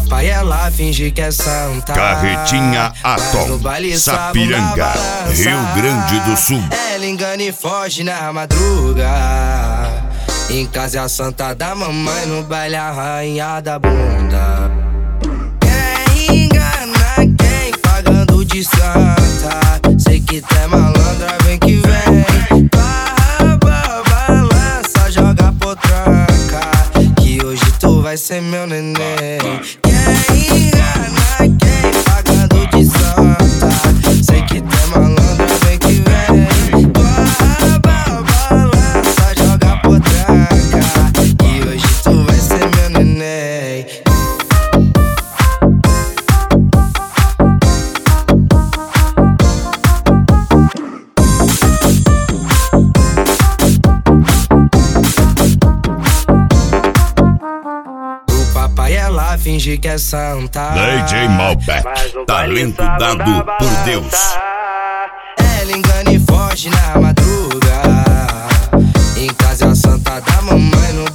papai ela finge que é santa. Carretinha Atom, Sapiranga, Rio Grande do Sul. Ela engana e foge na madruga. Em casa é a santa da mamãe, no baile a rainha da bunda. Quem engana quem, pagando de santa. Sei que tu é malandra, vem que vem. Barra, balança, joga potranca, que hoje tu vai ser meu neném. Quem engana quem, pagando de santa. Sei que tu é malandra, vem que vem. Barra, balança, joga potranca, que hoje tu vai ser meu neném. Papai ela finge que é santa. DJ Malbec, talento dado por Deus. Ela engana e foge na madruga. Em casa é a santa da mamãe, no